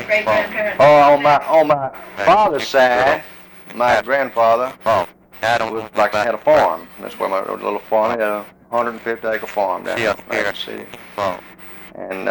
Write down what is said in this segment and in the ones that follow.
great-grandparents? Oh, on my father's side, my grandfather was like I had a farm. That's where my little farm. He had a 150-acre farm down here in the city. And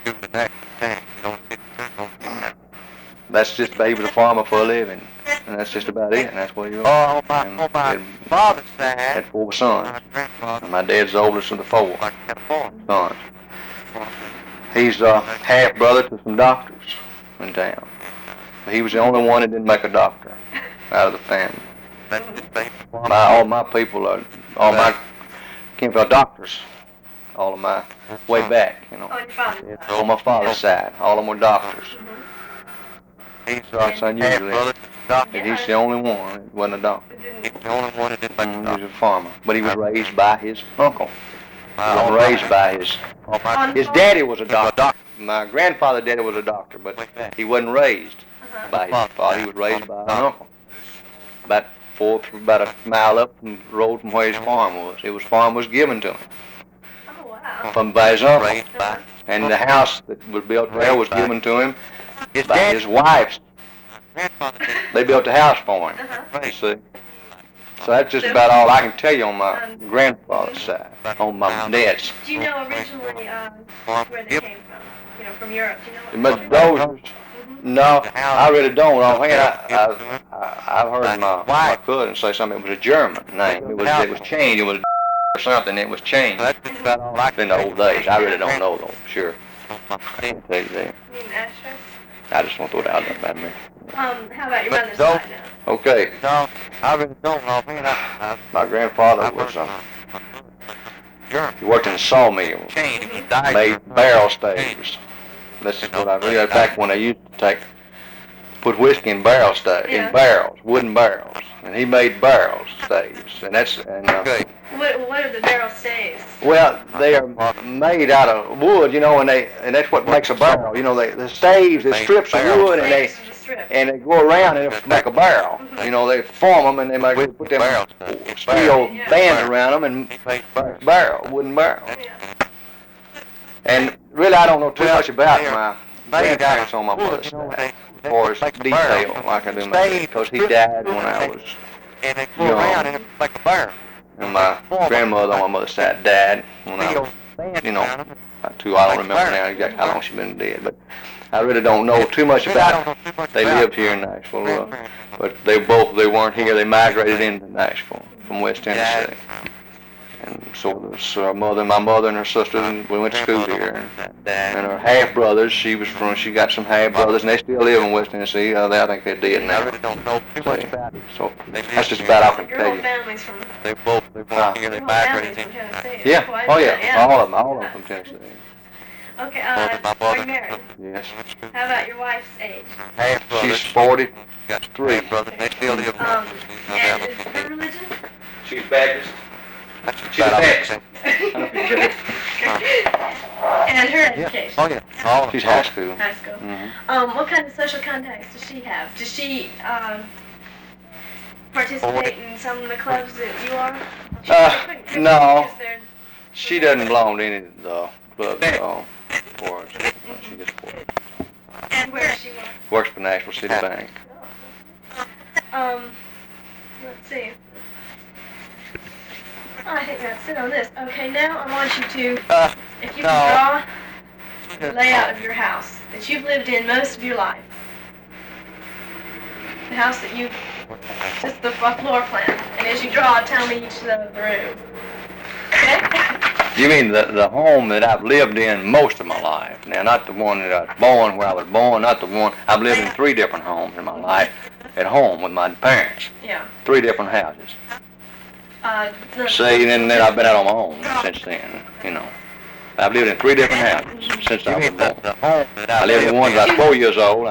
that's just, he was a farmer for a living, and that's just about it. And that's what he was. On my father's side, had 4 sons. And my dad's the oldest of the 4 sons. He's half brother to some doctors in town. He was the only one that didn't make a doctor out of the family. All my people are, all my kinfolk doctors. All of my way back, you know. On my father's side, all of them were doctors. So it's unusual that he's the only one that wasn't a doctor. He's the only one that didn't make a doctor. He was a farmer, but he was raised by his uncle. He was raised by his daddy was a doctor. My grandfather's daddy was a doctor, but he wasn't raised by his father. He was raised by an uncle. About a mile up the road from where his farm was. His farm was given to him by his uncle. And the house that was built there was given to him by his wife's. They built the house for him, you see. So that's just about all I can tell you on my grandfather's side, on my dad's. Do you know originally where they came from? You know, from Europe? Do you know Mr. Dozers? No, I really don't. I've heard my cousin say something. It was a German name. It was changed. It was or something. It was changed. That's just about all I In the old days. I really don't know though. Sure. I can't tell you that. You mean Asher? I just want to throw it out there about me. How about your mother's side now? Okay. No, I really don't know. My grandfather was he worked in a sawmill. Made barrel staves. This is what I read back when they used to put whiskey in barrel in barrels, wooden barrels, and he made barrel staves, and that's What are the barrel staves? Well, they are made out of wood, you know, and that's what makes a barrel. You know, the staves, the strips of wood, and they go around and they make a barrel. You know, they form them and they put them steel bands around them and make wooden barrel. And really, I don't know too much about my grandparents on my mother's side, as far as detail, like I do my dad, because he died when I was young. And my grandmother on my mother's side died when I was, I don't remember now exactly how long she's been dead, but I really don't know too much about it. They lived here in Nashville, but they weren't here. They migrated into Nashville from West Tennessee. And so my mother and her sister, we went to school here. And her half brothers, she got some half brothers, and they still live in West Tennessee. I think they're dead now. I really don't know too much about it. So that's just about all I can Your tell whole you. family's from They both here. They migrated in. Yeah, oh yeah, all of them from Tennessee. Okay, are you married? Yes. How about your wife's age? Half brothers. She's 43. Got 3 brothers. They still live in And is her religion? She's Baptist. She's a Baptist. And her education? Oh yeah. She's high school. High school. Mm-hmm. What kind of social contacts does she have? Does she participate in some of the clubs that you are? No. She doesn't belong to any of the clubs at all. For us. She just And where does she work? works for Nashville City Bank. Let's see. I think that's it on this. Okay, now I want you to, if you can draw the layout of your house that you've lived in most of your life. The house that you, just the floor plan. And as you draw, tell me each of the rooms. Okay? You mean the home that I've lived in most of my life? Now, not the one that I was born, where I was born, not the one. I've lived in 3 different homes in my life at home with my parents. Yeah. 3 different houses. See, and then I've been out on my own since then, you know. I've lived in 3 different houses since I was born. I lived in one about 4 years old.